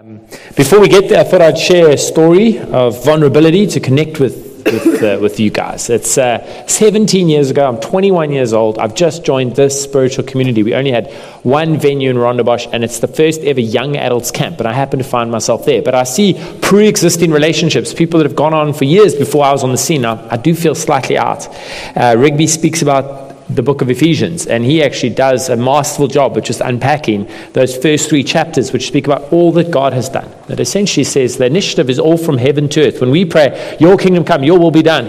Before we get there, I thought I'd share a story of vulnerability to connect with you guys. It's 17 years ago. I'm 21 years old. I've just joined this spiritual community. We only had one venue in Rondebosch, and it's the first ever young adults camp, and I happen to find myself there. But I see pre-existing relationships, people that have gone on for years before I was on the scene. Now, I do feel slightly out. Rigby speaks about the book of Ephesians, and he actually does a masterful job of just unpacking those first 3 chapters, which speak about all that God has done. That essentially says the initiative is all from heaven to earth. When we pray, your kingdom come, your will be done,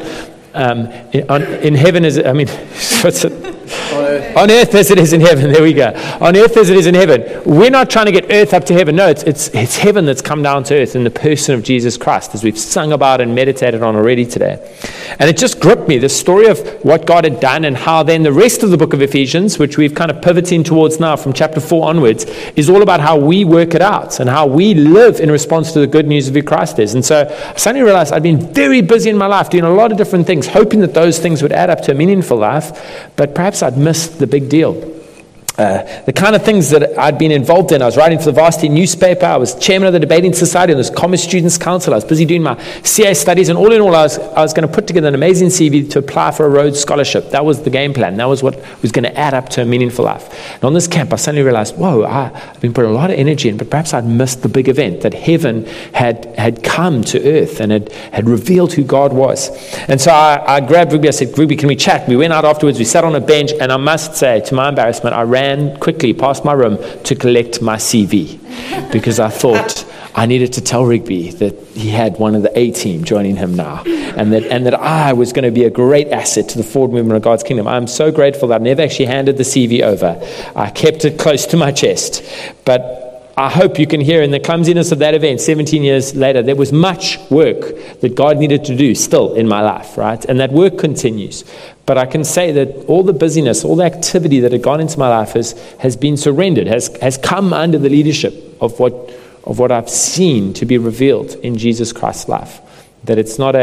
in heaven what's it? On earth as it is in heaven. There we go. On earth as it is in heaven. We're not trying to get earth up to heaven. No, it's heaven that's come down to earth in the person of Jesus Christ, as we've sung about and meditated on already today. And it just gripped me, the story of what God had done, and how then the rest of the book of Ephesians, which we've kind of pivoting towards now from chapter 4 onwards, is all about how we work it out and how we live in response to the good news of who Christ is. And so I suddenly realized I'd been very busy in my life doing a lot of different things, hoping that those things would add up to a meaningful life, but perhaps I'd missed the big deal. The kind of things that I'd been involved in. I was writing for the Varsity newspaper. I was chairman of the debating society and this Commerce Students' Council. I was busy doing my CA studies, and all in all, I was going to put together an amazing CV to apply for a Rhodes Scholarship. That was the game plan. That was what was going to add up to a meaningful life. And on this camp, I suddenly realized, whoa, I've been putting a lot of energy in, but perhaps I'd missed the big event, that heaven had come to earth and had revealed who God was. And so I grabbed Ruby. I said, Ruby, can we chat? We went out afterwards. We sat on a bench, and I must say, to my embarrassment, I ran quickly past my room to collect my CV, because I thought I needed to tell Rigby that he had one of the A team joining him now, and that I was going to be a great asset to the forward movement of God's kingdom. I'm so grateful that I never actually handed the CV over. I kept it close to my chest. But I hope you can hear in the clumsiness of that event, 17 years later, there was much work that God needed to do still in my life, right? And that work continues. But I can say that all the busyness, all the activity that had gone into my life has been surrendered, has come under the leadership of what I've seen to be revealed in Jesus Christ's life. That it's not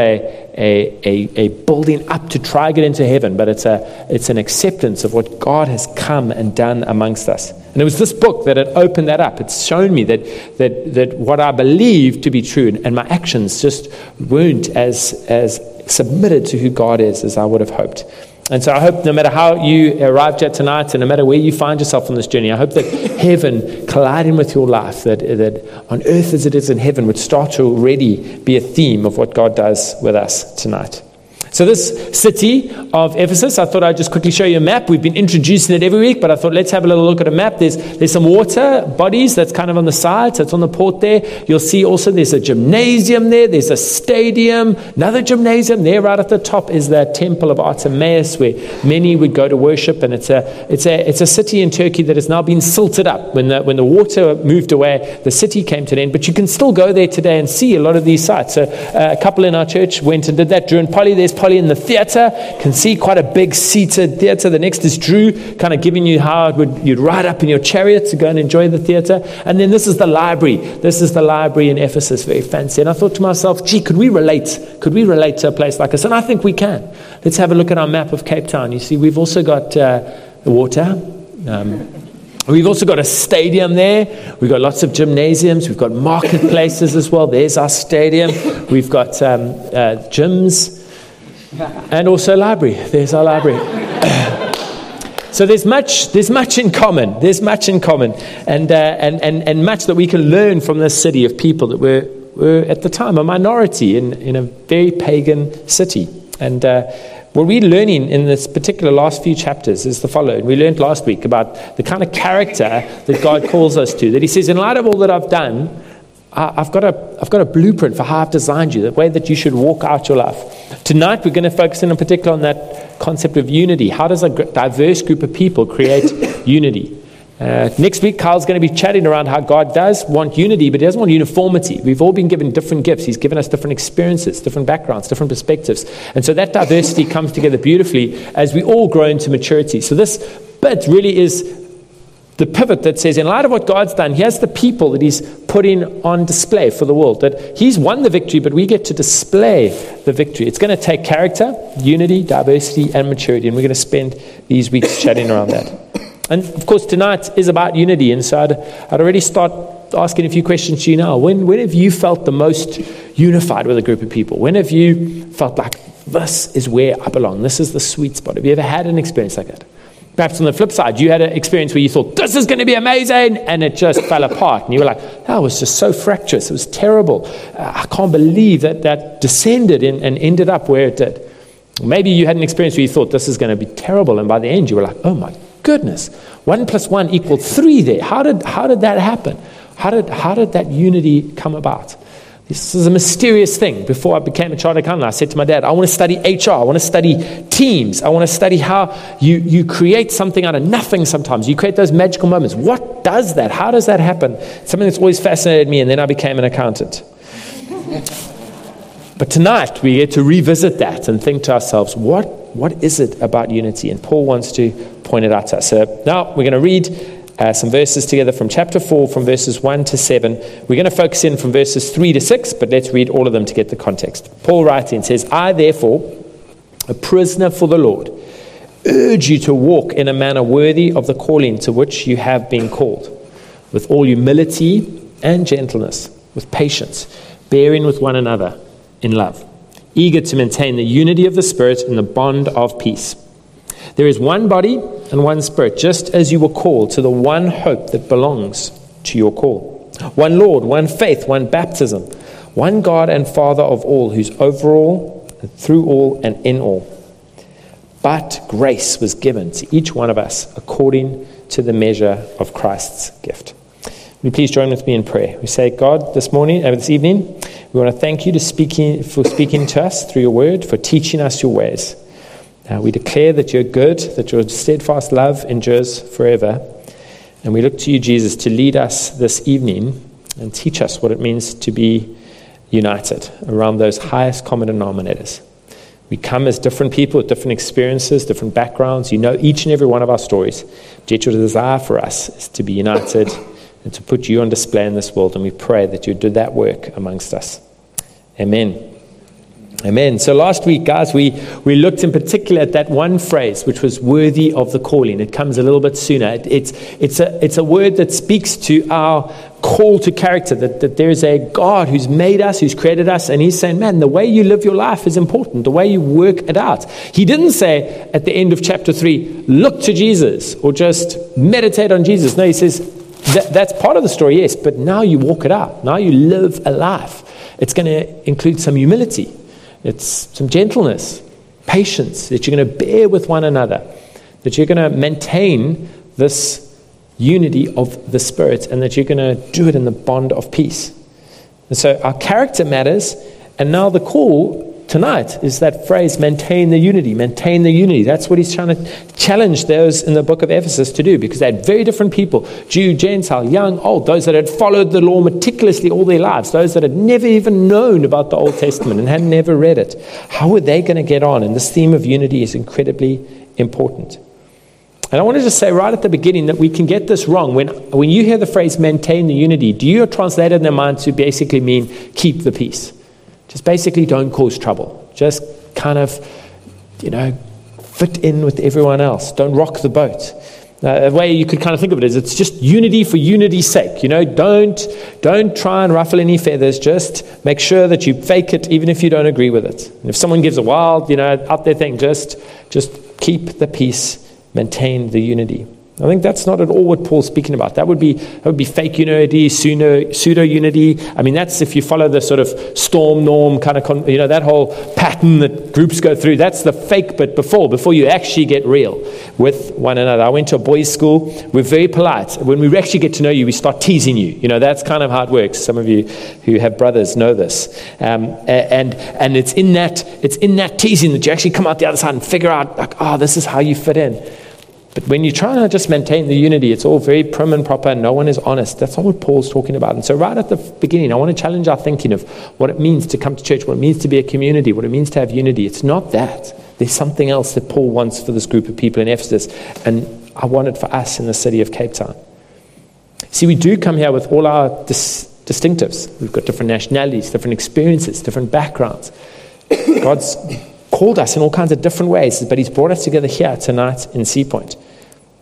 a building up to try to get into heaven, but it's an acceptance of what God has come and done amongst us. And it was this book that had opened that up. It's shown me that what I believed to be true and my actions just weren't as submitted to who God is as I would have hoped. And so I hope no matter how you arrived at tonight, and no matter where you find yourself on this journey, I hope that heaven colliding with your life, that on earth as it is in heaven, would start to already be a theme of what God does with us tonight. So this city of Ephesus, I thought I'd just quickly show you a map. We've been introducing it every week, but I thought let's have a little look at a map. There's some water bodies that's kind of on the side, so it's on the port there. You'll see also there's a gymnasium there, there's a stadium, another gymnasium. There right at the top is the Temple of Artemis, where many would go to worship, and it's a city in Turkey that has now been silted up. When the water moved away, the city came to an end, but you can still go there today and see a lot of these sites. So a couple in our church went and did that. Drew and Polly, there's Polly in the theatre, can see quite a big seated theatre. The next is Drew, kind of giving you how you'd ride up in your chariot to go and enjoy the theatre. And then this is the library. This is the library in Ephesus, very fancy. And I thought to myself, gee, could we relate to a place like this? And I think we can. Let's have a look at our map of Cape Town. You see, we've also got the water. We've also got a stadium there. We've got lots of gymnasiums. We've got marketplaces as well. There's our stadium. We've got gyms. And also library. There's our library. So there's much in common. There's much in common, and much that we can learn from this city of people that were at the time a minority in a very pagan city. And what we're learning in this particular last few chapters is the following. We learned last week about the kind of character that God calls us to. That He says, in light of all that I've done, I've got a blueprint for how I've designed you, the way that you should walk out your life. Tonight, we're going to focus in particular on that concept of unity. How does a diverse group of people create unity? Next week, Kyle's going to be chatting around how God does want unity, but He doesn't want uniformity. We've all been given different gifts. He's given us different experiences, different backgrounds, different perspectives. And so that diversity comes together beautifully as we all grow into maturity. So this bit really is the pivot that says, in light of what God's done, here's the people that He's putting on display for the world. That He's won the victory, but we get to display the victory. It's going to take character, unity, diversity, and maturity. And we're going to spend these weeks chatting around that. And of course, tonight is about unity. And so I'd already start asking a few questions to you now. When have you felt the most unified with a group of people? When have you felt like, this is where I belong, this is the sweet spot? Have you ever had an experience like that? Perhaps on the flip side, you had an experience where you thought, this is going to be amazing, and it just fell apart. And you were like, that was just so fractious. It was terrible. I can't believe that descended and ended up where it did. Maybe you had an experience where you thought, this is going to be terrible. And by the end, you were like, oh my goodness, 1 + 1 = 3 there. How did that happen? How did that unity come about? This is a mysterious thing. Before I became a chartered accountant, I said to my dad, I want to study HR. I want to study teams. I want to study how you create something out of nothing sometimes. You create those magical moments. What does that? How does that happen? Something that's always fascinated me, and then I became an accountant. But tonight, we get to revisit that and think to ourselves, what is it about unity? And Paul wants to point it out to us. So now we're going to read some verses together from chapter 4, from verses 1 to 7. We're going to focus in from verses 3 to 6, but let's read all of them to get the context. Paul writing says, I therefore, a prisoner for the Lord, urge you to walk in a manner worthy of the calling to which you have been called, with all humility and gentleness, with patience, bearing with one another in love, eager to maintain the unity of the Spirit in the bond of peace. There is one body and one Spirit, just as you were called to the one hope that belongs to your call. One Lord, one faith, one baptism, one God and Father of all, who's over all, and through all, and in all. But grace was given to each one of us according to the measure of Christ's gift. Will you please join with me in prayer? We say, God, this evening, we want to thank you for speaking to us through your word, for teaching us your ways. We declare that you're good, that your steadfast love endures forever. And we look to you, Jesus, to lead us this evening and teach us what it means to be united around those highest common denominators. We come as different people with different experiences, different backgrounds. You know each and every one of our stories. Yet your desire for us is to be united and to put you on display in this world. And we pray that you do that work amongst us. Amen. Amen. So last week, guys, we looked in particular at that one phrase, which was worthy of the calling. It comes a little bit sooner. It's a word that speaks to our call to character, that there is a God who's made us, who's created us, and he's saying, man, the way you live your life is important, the way you work it out. He didn't say at the end of chapter 3, look to Jesus, or just meditate on Jesus. No, he says, that's part of the story, yes, but now you walk it out. Now you live a life. It's going to include some humility. It's some gentleness, patience, that you're going to bear with one another, that you're going to maintain this unity of the Spirit, and that you're going to do it in the bond of peace. And so our character matters, and now the call tonight is that phrase, maintain the unity, maintain the unity. That's what he's trying to challenge those in the book of Ephesus to do, because they had very different people, Jew, Gentile, young, old, those that had followed the law meticulously all their lives, those that had never even known about the Old Testament and had never read it. How were they going to get on? And this theme of unity is incredibly important. And I want to just say right at the beginning that we can get this wrong. When you hear the phrase maintain the unity, do you translate it in their mind to basically mean keep the peace? Just basically don't cause trouble. Just kind of, fit in with everyone else. Don't rock the boat. The way you could kind of think of it is it's just unity for unity's sake. Don't try and ruffle any feathers. Just make sure that you fake it even if you don't agree with it. And if someone gives a wild, out there thing, just keep the peace, maintain the unity. I think that's not at all what Paul's speaking about. That would be fake unity, pseudo unity. I mean, that's if you follow the sort of storm norm kind of, that whole pattern that groups go through. That's the fake bit before you actually get real with one another. I went to a boys' school. We're very polite. When we actually get to know you, we start teasing you. That's kind of how it works. Some of you who have brothers know this. And it's in that teasing that you actually come out the other side and figure out, this is how you fit in. But when you try to just maintain the unity, it's all very prim and proper and no one is honest. That's not what Paul's talking about. And so right at the beginning, I want to challenge our thinking of what it means to come to church, what it means to be a community, what it means to have unity. It's not that. There's something else that Paul wants for this group of people in Ephesus, and I want it for us in the city of Cape Town. See, we do come here with all our distinctives. We've got different nationalities, different experiences, different backgrounds. God's called us in all kinds of different ways, but he's brought us together here tonight in Sea Point.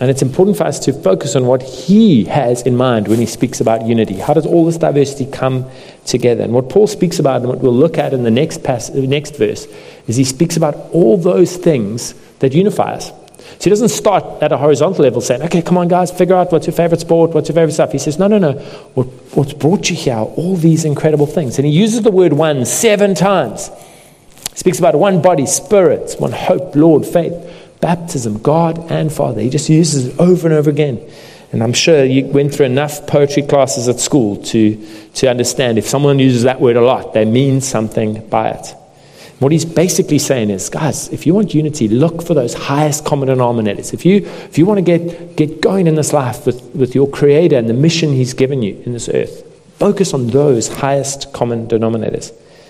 And it's important for us to focus on what he has in mind when he speaks about unity. How does all this diversity come together? And what Paul speaks about, and what we'll look at in the next verse, is he speaks about all those things that unify us. So he doesn't start at a horizontal level saying, okay, come on guys, figure out what's your favorite sport, what's your favorite stuff. He says, no. What's brought you here are all these incredible things. And he uses the word one 7 times. He speaks about one body, spirit, one hope, Lord, faith, baptism, God and Father. He just uses it over and over again. And I'm sure you went through enough poetry classes at school to understand if someone uses that word a lot, they mean something by it. What he's basically saying is, guys, if you want unity, look for those highest common denominators. If you want to get going in this life with your Creator and the mission he's given you in this earth, focus on those highest common denominators.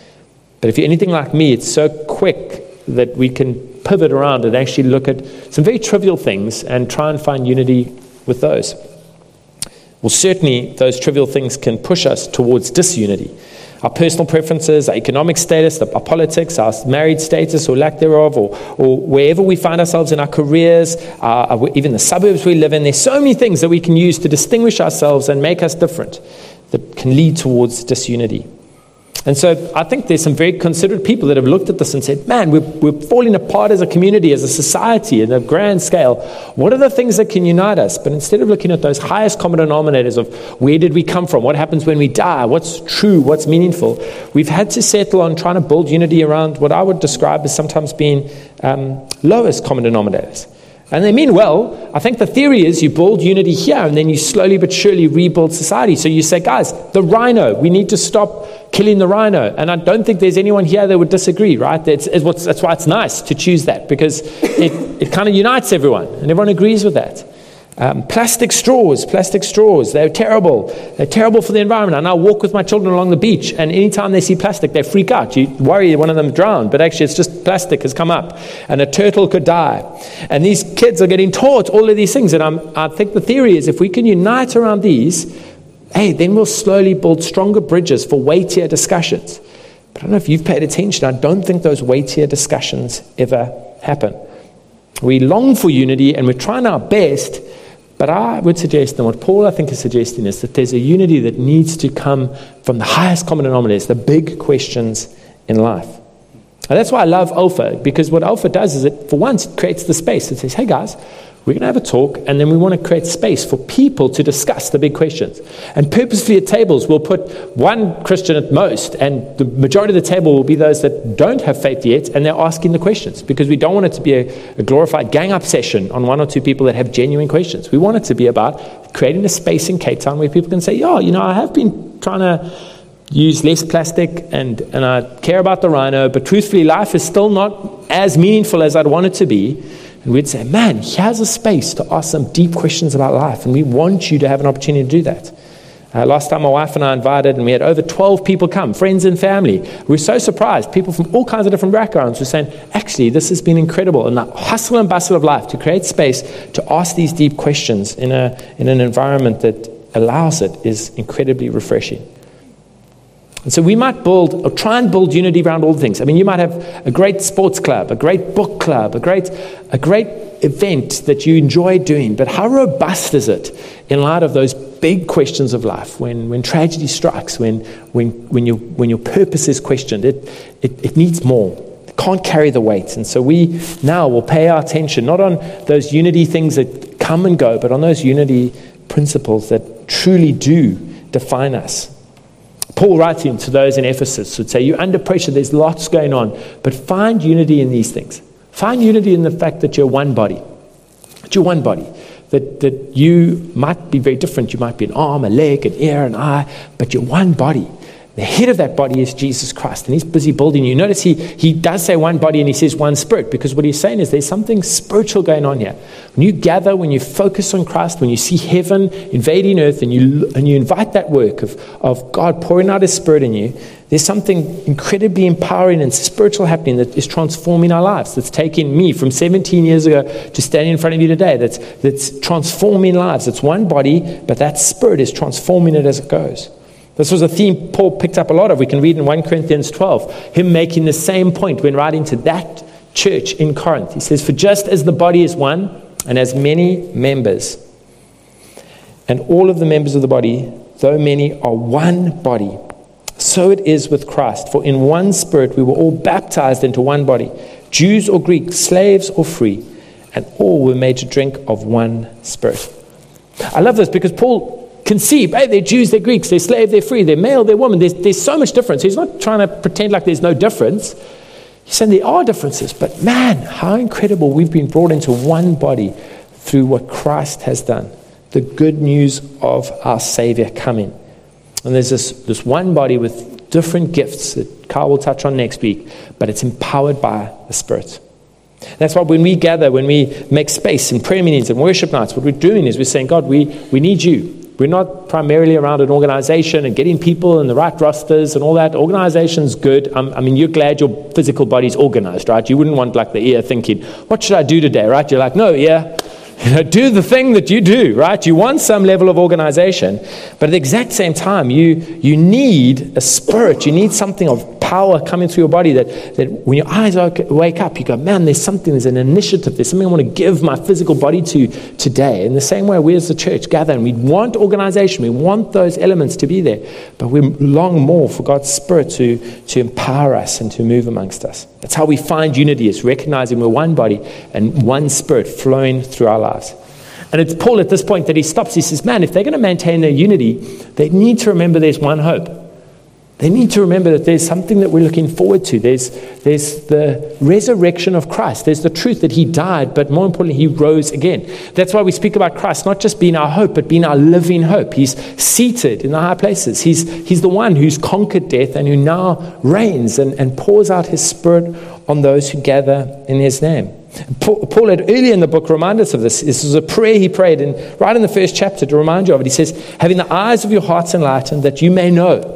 But if you're anything like me, it's so quick that we can pivot around and actually look at some very trivial things and try and find unity with those. Well, certainly those trivial things can push us towards disunity. Our personal preferences, our economic status, our politics, our married status or lack thereof, or wherever we find ourselves in our careers, even the suburbs we live in. There's so many things that we can use to distinguish ourselves and make us different that can lead towards disunity. And so I think there's some very considerate people that have looked at this and said, man, we're falling apart as a community, as a society, in a grand scale. What are the things that can unite us? But instead of looking at those highest common denominators of where did we come from, what happens when we die, what's true, what's meaningful, we've had to settle on trying to build unity around what I would describe as sometimes being lowest common denominators. And they mean well. I think the theory is you build unity here and then you slowly but surely rebuild society. So you say, guys, the rhino, we need to stop killing the rhino. And I don't think there's anyone here that would disagree, right? That's why it's nice to choose that, because it kind of unites everyone and everyone agrees with that. Plastic straws, they're terrible. They're terrible for the environment. I now walk with my children along the beach, and anytime they see plastic, they freak out. You worry one of them drowned, but actually it's just plastic has come up, and a turtle could die. And these kids are getting taught all of these things, and I think the theory is if we can unite around these, then we'll slowly build stronger bridges for weightier discussions. But I don't know if you've paid attention, I don't think those weightier discussions ever happen. We long for unity, and we're trying our best. But I would suggest, and what Paul I think is suggesting, is that there's a unity that needs to come from the highest common denominators, the big questions in life. And that's why I love Alpha, because what Alpha does is it, for once, it creates the space. It says, hey guys, we're going to have a talk, and then we want to create space for people to discuss the big questions. And purposefully at tables, we'll put one Christian at most, and the majority of the table will be those that don't have faith yet, and they're asking the questions, because we don't want it to be a glorified gang-up session on 1 or 2 people that have genuine questions. We want it to be about creating a space in Cape Town where people can say, I have been trying to use less plastic, and I care about the rhino, but truthfully, life is still not as meaningful as I'd want it to be. And we'd say, man, here's a space to ask some deep questions about life, and we want you to have an opportunity to do that. Last time my wife and I invited, and we had over 12 people come, friends and family. We were so surprised. People from all kinds of different backgrounds were saying, actually, this has been incredible. And the hustle and bustle of life to create space to ask these deep questions in an environment that allows it is incredibly refreshing. And so we might build, or try and build unity around all things. I mean, you might have a great sports club, a great book club, a great event that you enjoy doing. But how robust is it in light of those big questions of life? When tragedy strikes, when your purpose is questioned, it needs more. It can't carry the weight. And so we now will pay our attention not on those unity things that come and go, but on those unity principles that truly do define us. Paul writing to those in Ephesus would say, you're under pressure, there's lots going on, but find unity in these things. Find unity in the fact that you're one body. That you're one body. That you might be very different. You might be an arm, a leg, an ear, an eye, but you're one body. The head of that body is Jesus Christ, and he's busy building you. Notice he does say one body, and he says one spirit, because what he's saying is there's something spiritual going on here. When you gather, when you focus on Christ, when you see heaven invading earth, and you invite that work of God pouring out his spirit in you, there's something incredibly empowering and spiritual happening that is transforming our lives. That's taken me from 17 years ago to standing in front of you today. That's transforming lives. It's one body, but that spirit is transforming it as it goes. This was a theme Paul picked up a lot of. We can read in 1 Corinthians 12, him making the same point when writing to that church in Corinth. He says, for just as the body is one and as many members, and all of the members of the body, though many, are one body, so it is with Christ. For in one Spirit we were all baptized into one body, Jews or Greeks, slaves or free, and all were made to drink of one Spirit. I love this because Paul can see, hey, they're Jews, they're Greeks, they're slave, they're free, they're male, they're woman. There's so much difference. He's not trying to pretend like there's no difference. He's saying there are differences, but man, how incredible we've been brought into one body through what Christ has done. The good news of our Savior coming. And there's this one body with different gifts that Carl will touch on next week, but it's empowered by the Spirit. That's why when we gather, when we make space in prayer meetings and worship nights, what we're doing is we're saying, God, we need you. We're not primarily around an organization and getting people in the right rosters and all that. Organization's good. I mean, you're glad your physical body's organized, right? You wouldn't want like the ear thinking, what should I do today, right? You're like, no, ear, do the thing that you do, right? You want some level of organization, but at the exact same time, you need a spirit. You need something of power coming through your body that when your eyes wake up, you go, man, there's an initiative, there's something I want to give my physical body to today. In the same way, we as the church gather and we want organization, we want those elements to be there, but we long more for God's Spirit to empower us and to move amongst us. That's how we find unity, is recognizing we're one body and one Spirit flowing through our lives. And it's Paul at this point that he stops. He says, man, if they're going to maintain their unity, they need to remember there's one hope. They need to remember that there's something that we're looking forward to. There's the resurrection of Christ. There's the truth that he died, but more importantly, he rose again. That's why we speak about Christ, not just being our hope, but being our living hope. He's seated in the high places. He's the one who's conquered death and who now reigns and pours out his Spirit on those who gather in his name. Paul had earlier in the book reminded us of this. This was a prayer he prayed right in the first chapter to remind you of it. He says, having the eyes of your hearts enlightened, that you may know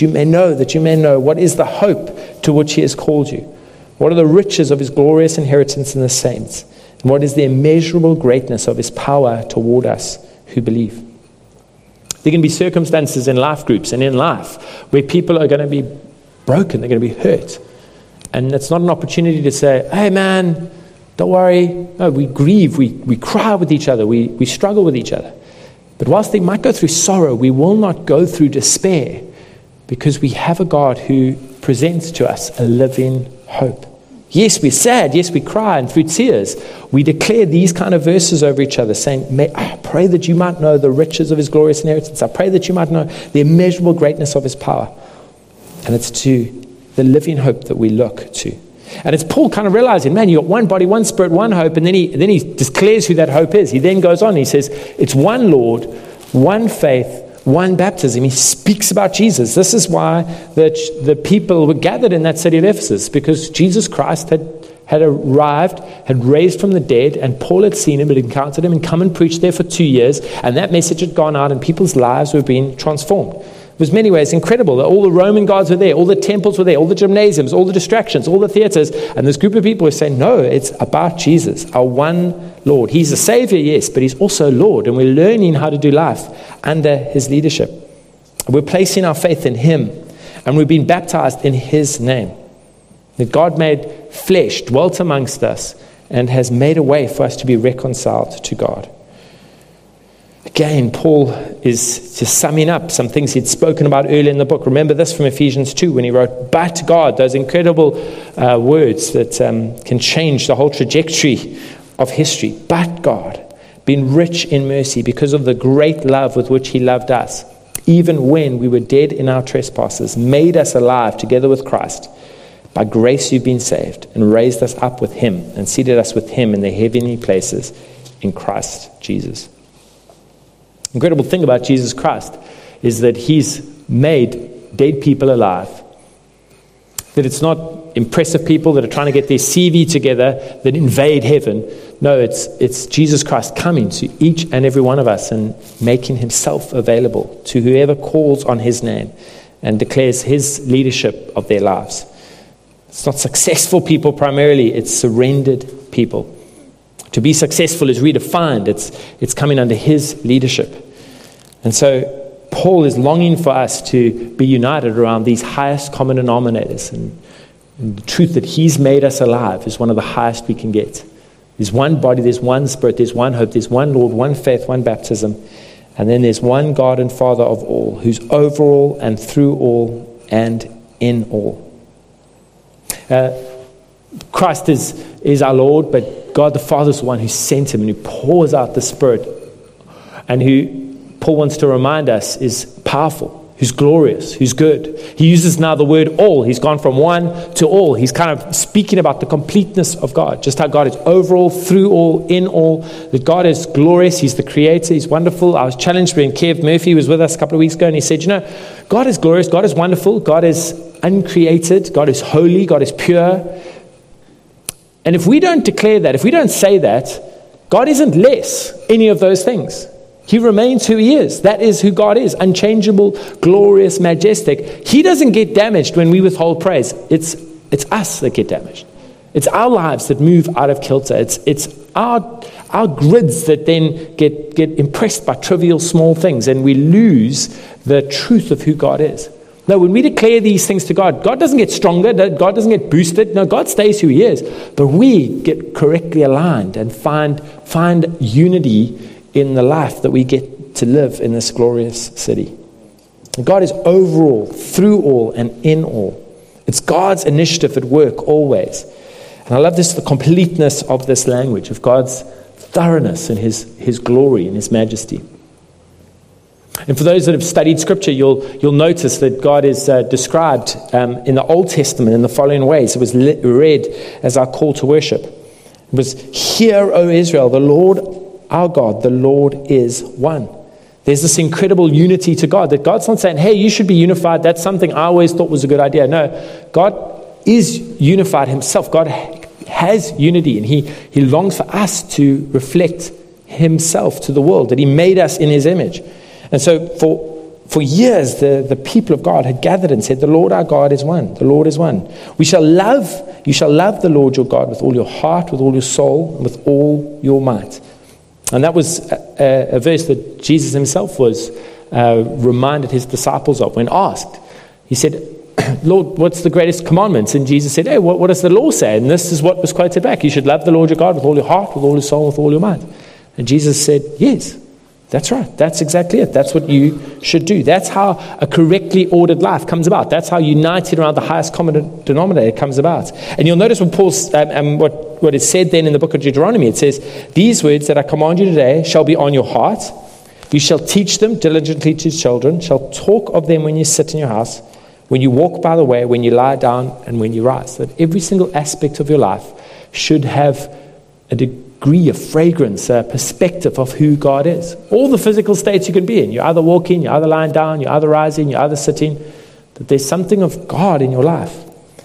what is the hope to which he has called you. What are the riches of his glorious inheritance in the saints? And what is the immeasurable greatness of his power toward us who believe? There can be circumstances in life groups and in life where people are going to be broken, they're going to be hurt. And it's not an opportunity to say, hey man, don't worry. No, we grieve, we cry with each other, we struggle with each other. But whilst they might go through sorrow, we will not go through despair, because we have a God who presents to us a living hope. Yes, we're sad. Yes, we cry. And through tears, we declare these kind of verses over each other, saying, I pray that you might know the riches of his glorious inheritance. I pray that you might know the immeasurable greatness of his power. And it's to the living hope that we look to. And it's Paul kind of realizing, man, you've got one body, one Spirit, one hope. And then he declares who that hope is. He then goes on. He says, it's one Lord, one faith, one baptism. He speaks about Jesus. This is why the people were gathered in that city of Ephesus, because Jesus Christ had arrived, had raised from the dead, and Paul had seen him, had encountered him, and come and preached there for 2 years, and that message had gone out, and people's lives were being transformed. It was many ways incredible that all the Roman gods were there, all the temples were there, all the gymnasiums, all the distractions, all the theaters, and this group of people were saying, no, it's about Jesus, our one Lord. He's a Savior, yes, but he's also Lord, and we're learning how to do life under his leadership. We're placing our faith in him, and we've been baptized in his name. That God made flesh, dwelt amongst us, and has made a way for us to be reconciled to God. Again, Paul is just summing up some things he'd spoken about earlier in the book. Remember this from Ephesians 2 when he wrote, but God, those incredible words that can change the whole trajectory of history. But God, being rich in mercy because of the great love with which he loved us, even when we were dead in our trespasses, made us alive together with Christ. By grace you've been saved, and raised us up with him, and seated us with him in the heavenly places in Christ Jesus. The incredible thing about Jesus Christ is that he's made dead people alive. That it's not impressive people that are trying to get their CV together that invade heaven. No, it's Jesus Christ coming to each and every one of us and making himself available to whoever calls on his name and declares his leadership of their lives. It's not successful people primarily, it's surrendered people. To be successful is redefined. It's coming under his leadership. And so Paul is longing for us to be united around these highest common denominators. And the truth that he's made us alive is one of the highest we can get. There's one body, there's one Spirit, there's one hope, there's one Lord, one faith, one baptism. And then there's one God and Father of all, who's over all and through all and in all. Christ is our Lord, but God the Father is the one who sent him and who pours out the Spirit, and who Paul wants to remind us is powerful, who's glorious, who's good. He uses now the word all. He's gone from one to all. He's kind of speaking about the completeness of God, just how God is over all, through all, in all, that God is glorious. He's the creator. He's wonderful. I was challenged when Kev Murphy was with us a couple of weeks ago, and he said, God is glorious. God is wonderful. God is uncreated. God is holy. God is pure. And if we don't declare that, if we don't say that, God isn't less any of those things. He remains who he is. That is who God is. Unchangeable, glorious, majestic. He doesn't get damaged when we withhold praise. It's us that get damaged. It's our lives that move out of kilter. It's our grids that then get impressed by trivial small things, and we lose the truth of who God is. No, when we declare these things to God, God doesn't get stronger. God doesn't get boosted. No, God stays who he is. But we get correctly aligned and find unity in the life that we get to live in this glorious city. God is over all, through all, and in all. It's God's initiative at work always. And I love this, the completeness of this language, of God's thoroughness and his glory and his majesty. And for those that have studied Scripture, you'll notice that God is described in the Old Testament in the following ways. It was read as our call to worship. It was, "Hear, O Israel, the Lord our God, the Lord is one." There's this incredible unity to God, that God's not saying, hey, you should be unified. That's something I always thought was a good idea. No, God is unified himself. God has unity, and he longs for us to reflect himself to the world, that he made us in his image. And so for years, the people of God had gathered and said, the Lord our God is one. The Lord is one. You shall love the Lord your God with all your heart, with all your soul, and with all your might. And that was a verse that Jesus himself was reminded his disciples of when asked. He said, Lord, what's the greatest commandments? And Jesus said, hey, what does the law say? And this is what was quoted back. You should love the Lord your God with all your heart, with all your soul, with all your might. And Jesus said, yes, that's right. That's exactly it. That's what you should do. That's how a correctly ordered life comes about. That's how united around the highest common denominator comes about. And you'll notice when Paul's, what is said then in the book of Deuteronomy, it says, these words that I command you today shall be on your heart. You shall teach them diligently to children, shall talk of them when you sit in your house, when you walk by the way, when you lie down, and when you rise. That every single aspect of your life should have a degree of fragrance, a perspective of who God is. All the physical states you can be in. You're either walking, you're either lying down, you're either rising, you're either sitting. That there's something of God in your life.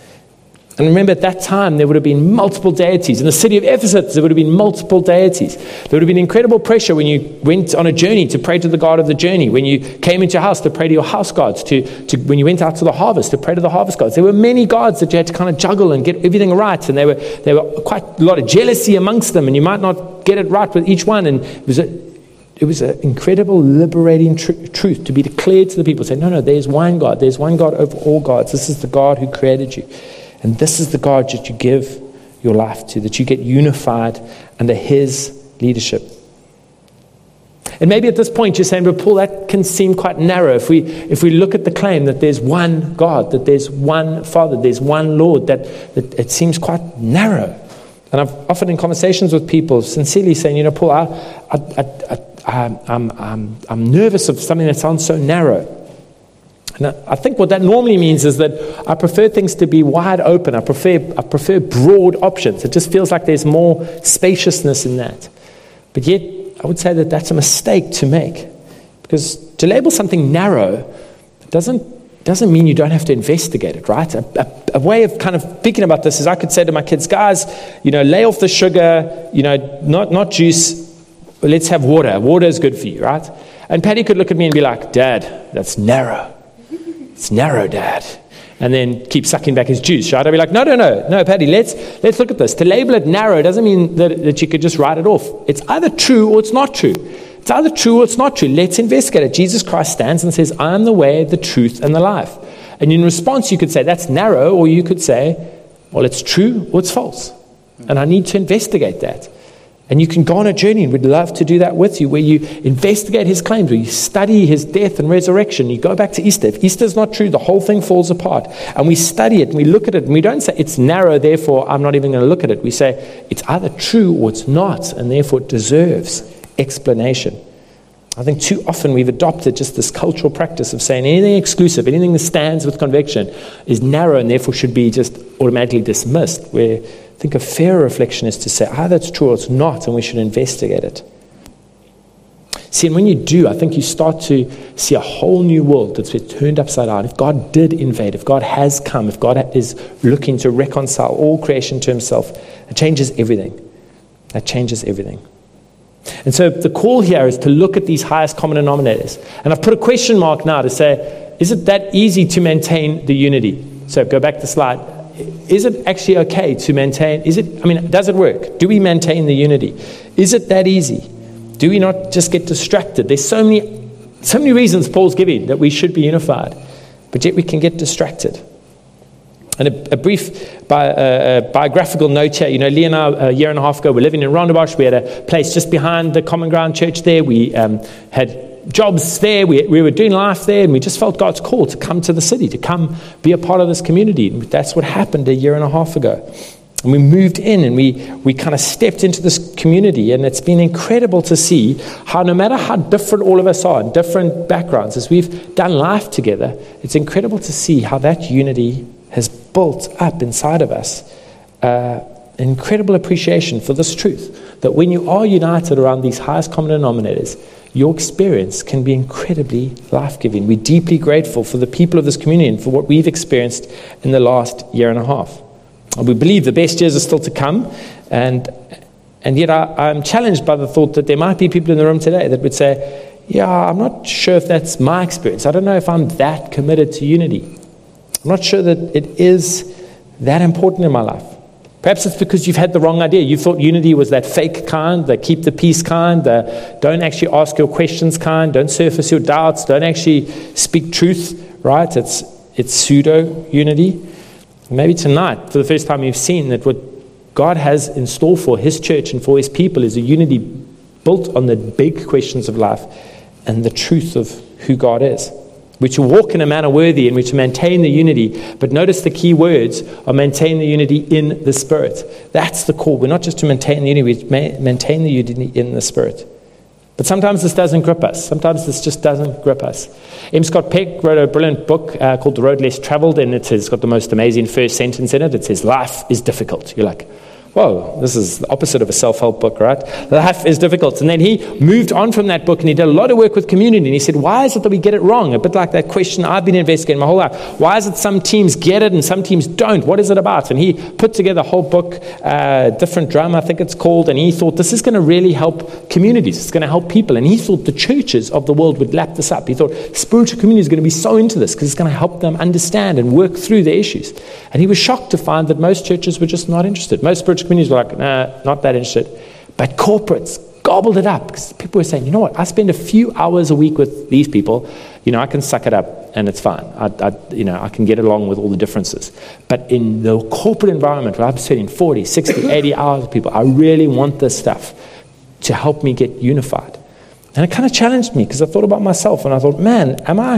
And remember, at that time, there would have been multiple deities. In the city of Ephesus, there would have been multiple deities. There would have been incredible pressure when you went on a journey to pray to the God of the journey, when you came into your house to pray to your house gods, when you went out to the harvest to pray to the harvest gods. There were many gods that you had to kind of juggle and get everything right, and there were quite a lot of jealousy amongst them, and you might not get it right with each one. And it was an incredible liberating truth to be declared to the people. Say, no, there's one God. There's one God over all gods. This is the God who created you. And this is the God that you give your life to, that you get unified under his leadership. And maybe at this point you're saying, but Paul, that can seem quite narrow. If we look at the claim that there's one God, that there's one Father, there's one Lord, that it seems quite narrow. And I've often in conversations with people sincerely saying, Paul, I'm nervous of something that sounds so narrow. And I think what that normally means is that I prefer things to be wide open. I prefer broad options. It just feels like there's more spaciousness in that. But yet, I would say that that's a mistake to make. Because to label something narrow doesn't mean you don't have to investigate it, right? A way of kind of thinking about this is I could say to my kids, guys, lay off the sugar, not juice, let's have water. Water is good for you, right? And Patty could look at me and be like, Dad, that's narrow. It's narrow, Dad. And then keep sucking back his juice, right? I'd be like, no, Patty, let's look at this. To label it narrow doesn't mean that you could just write it off. It's either true or it's not true. It's either true or it's not true. Let's investigate it. Jesus Christ stands and says, I am the way, the truth, and the life. And in response, you could say, that's narrow, or you could say, well, it's true or it's false. And I need to investigate that. And you can go on a journey, and we'd love to do that with you, where you investigate his claims, where you study his death and resurrection. You go back to Easter. If Easter's not true, the whole thing falls apart. And we study it, and we look at it, and we don't say, it's narrow, therefore I'm not even going to look at it. We say, it's either true or it's not, and therefore it deserves explanation. I think too often we've adopted just this cultural practice of saying anything exclusive, anything that stands with conviction is narrow and therefore should be just automatically dismissed, where I think a fair reflection is to say either it's true or it's not, and we should investigate it. See, and when you do, I think you start to see a whole new world that's been turned upside down. If God did invade, if God has come, if God is looking to reconcile all creation to himself, it changes everything. That changes everything. And so the call here is to look at these highest common denominators. And I've put a question mark now to say, is it that easy to maintain the unity? So go back to the slide. Is it actually okay to maintain? Does it work? Do we maintain the unity? Is it that easy? Do we not just get distracted? There's so many reasons Paul's giving that we should be unified, but yet we can get distracted. And a brief biographical note here. Lee and I, a year and a half ago, were living in Rondebosch. We had a place just behind the Common Ground Church there. We had jobs there. We were doing life there, and we just felt God's call to come to the city, to come be a part of this community. And that's what happened a year and a half ago. And we moved in, and we kind of stepped into this community, and it's been incredible to see how no matter how different all of us are, different backgrounds, as we've done life together, it's incredible to see how that unity has built up inside of us an incredible appreciation for this truth, that when you are united around these highest common denominators, your experience can be incredibly life-giving. We're deeply grateful for the people of this community and for what we've experienced in the last year and a half. And we believe the best years are still to come, and yet I'm challenged by the thought that there might be people in the room today that would say, yeah, I'm not sure if that's my experience. I don't know if I'm that committed to unity. I'm not sure that it is that important in my life. Perhaps it's because you've had the wrong idea. You thought unity was that fake kind, the keep the peace kind, the don't actually ask your questions kind, don't surface your doubts, don't actually speak truth, right? It's pseudo unity. Maybe tonight, for the first time, you've seen that what God has in store for his church and for his people is a unity built on the big questions of life and the truth of who God is. We're to walk in a manner worthy, and we're to maintain the unity. But notice the key words are maintain the unity in the Spirit. That's the call. We're not just to maintain the unity, we maintain the unity in the Spirit. But sometimes this doesn't grip us. Sometimes this just doesn't grip us. M. Scott Peck wrote a brilliant book called The Road Less Traveled, and it's got the most amazing first sentence in it. It says, life is difficult. You're like, whoa, this is the opposite of a self-help book, right? Life is difficult. And then he moved on from that book, and he did a lot of work with community. And he said, why is it that we get it wrong? A bit like that question I've been investigating my whole life. Why is it some teams get it and some teams don't? What is it about? And he put together a whole book, Different Drum, I think it's called. And he thought, this is going to really help communities. It's going to help people. And he thought the churches of the world would lap this up. He thought spiritual community is going to be so into this because it's going to help them understand and work through the issues. And he was shocked to find that most churches were just not interested. Most spiritual communities were like, nah, not that interested. But corporates gobbled it up because people were saying, you know what, I spend a few hours a week with these people, I can suck it up and it's fine. I can get along with all the differences. But in the corporate environment where I'm spending 40, 60, 80 hours with people, I really want this stuff to help me get unified. And it kind of challenged me because I thought about myself and I thought, man,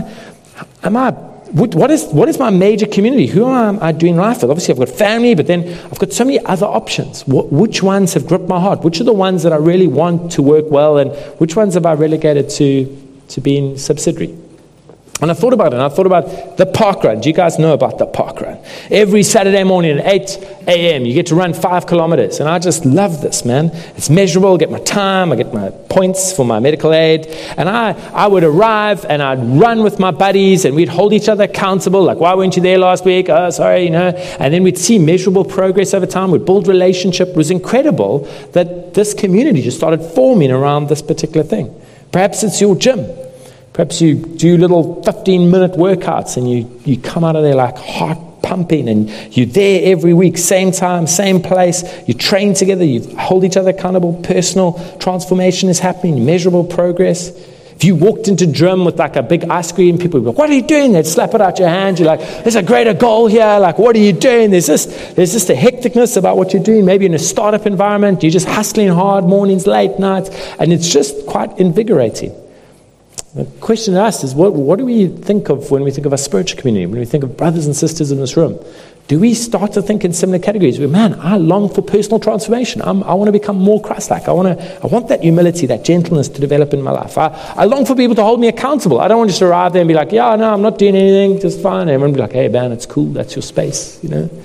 what is my major community? Who am I doing life with? Obviously, I've got family, but then I've got so many other options. Which ones have gripped my heart? Which are the ones that I really want to work well, and which ones have I relegated to being subsidiary? And I thought about it, and I thought about the park run. Do you guys know about the park run? Every Saturday morning at 8 a.m., you get to run 5 kilometers. And I just love this, man. It's measurable. I get my time. I get my points for my medical aid. And I would arrive, and I'd run with my buddies, and we'd hold each other accountable. Like, why weren't you there last week? Oh, sorry, And then we'd see measurable progress over time. We'd build relationship. It was incredible that this community just started forming around this particular thing. Perhaps it's your gym. Perhaps you do little 15-minute workouts and you come out of there like heart pumping and you're there every week, same time, same place. You train together, you hold each other accountable, personal transformation is happening, measurable progress. If you walked into Drum with like a big ice cream, people would be like, what are you doing? They'd slap it out your hand. You're like, there's a greater goal here. Like, what are you doing? There's just a hecticness about what you're doing. Maybe in a startup environment, you're just hustling hard, mornings, late nights, and it's just quite invigorating. The question asked is, what do we think of when we think of a spiritual community, when we think of brothers and sisters in this room? Do we start to think in similar categories? Man, I long for personal transformation. I want to become more Christ-like. I want that humility, that gentleness to develop in my life. I long for people to hold me accountable. I don't want to just arrive there and be like, yeah, no, I'm not doing anything, just fine. And everyone be like, hey, man, it's cool. That's your space, you know.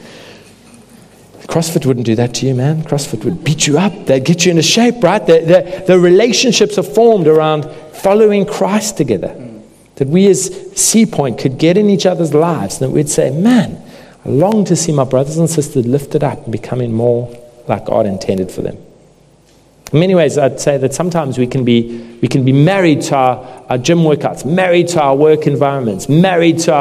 CrossFit wouldn't do that to you, man. CrossFit would beat you up. They'd get you into shape, right? The relationships are formed around following Christ together. That we as Sea Point could get in each other's lives and that we'd say, man, I long to see my brothers and sisters lifted up and becoming more like God intended for them. In many ways, I'd say that sometimes we can be married to our gym workouts, married to our work environments, married to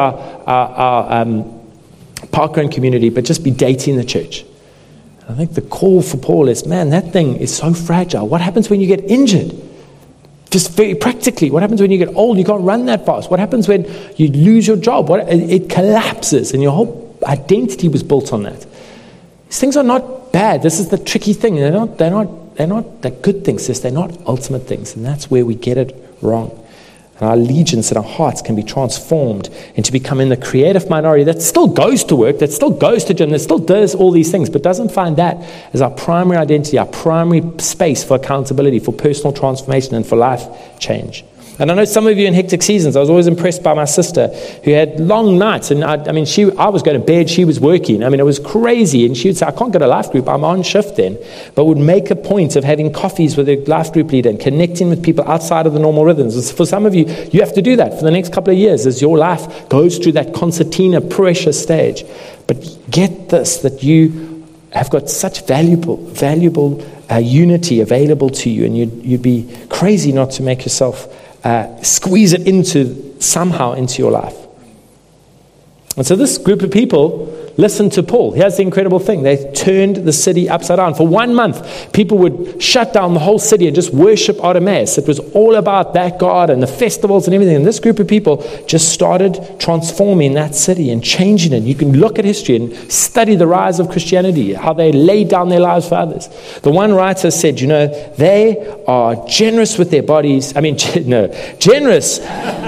our parkrun community, but just be dating the church. I think the call for Paul is, man, that thing is so fragile. What happens when you get injured? Just very practically, what happens when you get old? You can't run that fast. What happens when you lose your job? It collapses, and your whole identity was built on that. These things are not bad. This is the tricky thing. They're not the good things. They're not ultimate things, and that's where we get it wrong. And our allegiance and our hearts can be transformed into becoming the creative minority that still goes to work, that still goes to gym, that still does all these things, but doesn't find that as our primary identity, our primary space for accountability, for personal transformation, and for life change. And I know some of you in hectic seasons, I was always impressed by my sister who had long nights. And I was going to bed, she was working. It was crazy. And she would say, I can't go to life group, I'm on shift then. But would make a point of having coffees with a life group leader and connecting with people outside of the normal rhythms. For some of you, you have to do that for the next couple of years as your life goes through that concertina precious stage. But get this, that you have got such valuable unity available to you. And you'd be crazy not to make yourself squeeze it somehow into your life. And so this group of people listened to Paul. Here's the incredible thing. They turned the city upside down. For 1 month, people would shut down the whole city and just worship Artemis. It was all about that God and the festivals and everything. And this group of people just started transforming that city and changing it. You can look at history and study the rise of Christianity, how they laid down their lives for others. The one writer said, they are generous with their bodies. Generous.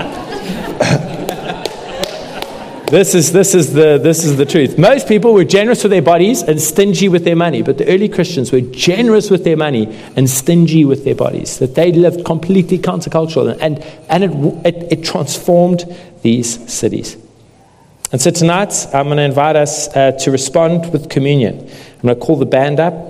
This is the truth. Most people were generous with their bodies and stingy with their money, but the early Christians were generous with their money and stingy with their bodies. That they lived completely countercultural, and it transformed these cities. And so tonight, I'm going to invite us to respond with communion. I'm going to call the band up.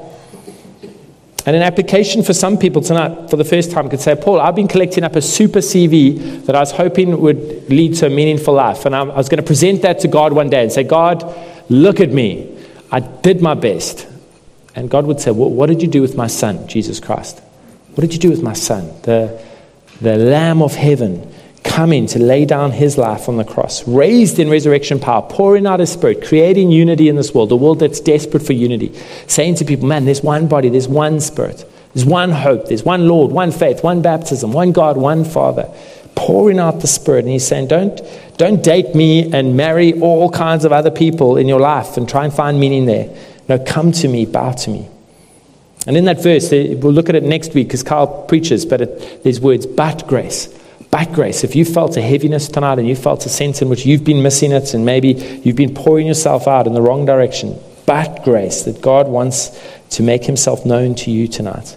And an application for some people tonight, for the first time, could say, Paul, I've been collecting up a super CV that I was hoping would lead to a meaningful life. And I was going to present that to God one day and say, God, look at me. I did my best. And God would say, well, what did you do with my son, Jesus Christ? What did you do with my son? The Lamb of heaven, coming to lay down his life on the cross, raised in resurrection power, pouring out his Spirit, creating unity in this world, a world that's desperate for unity, saying to people, man, there's one body, there's one Spirit, there's one hope, there's one Lord, one faith, one baptism, one God, one Father, pouring out the Spirit. And he's saying, don't date me and marry all kinds of other people in your life and try and find meaning there. No, come to me, bow to me. And in that verse, we'll look at it next week because Carl preaches, but there's words, but grace. But grace. If you felt a heaviness tonight and you felt a sense in which you've been missing it and maybe you've been pouring yourself out in the wrong direction, but grace, that God wants to make himself known to you tonight.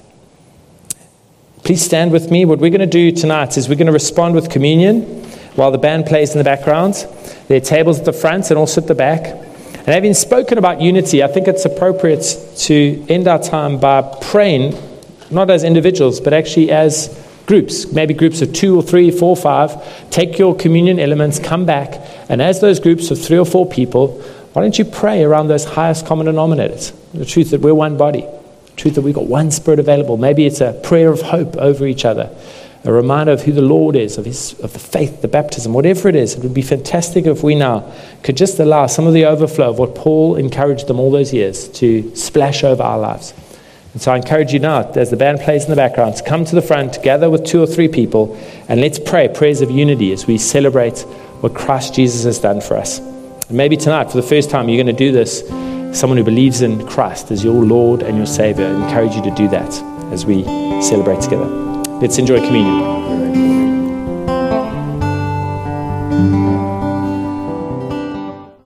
Please stand with me. What we're going to do tonight is we're going to respond with communion while the band plays in the background. There are tables at the front and also at the back. And having spoken about unity, I think it's appropriate to end our time by praying, not as individuals, but actually as groups, maybe groups of 2 or 3, 4, 5. Take your communion elements, come back, and as those groups of 3 or 4 people, why don't you pray around those highest common denominators? The truth that we're one body, the truth that we've got one Spirit available. Maybe it's a prayer of hope over each other, a reminder of who the Lord is, of the faith, the baptism, whatever it is. It would be fantastic if we now could just allow some of the overflow of what Paul encouraged them all those years to splash over our lives. And so I encourage you now, as the band plays in the background, to come to the front, gather with 2 or 3 people, and let's pray prayers of unity as we celebrate what Christ Jesus has done for us. And maybe tonight, for the first time, you're going to do this. Someone who believes in Christ as your Lord and your Savior. I encourage you to do that as we celebrate together. Let's enjoy communion.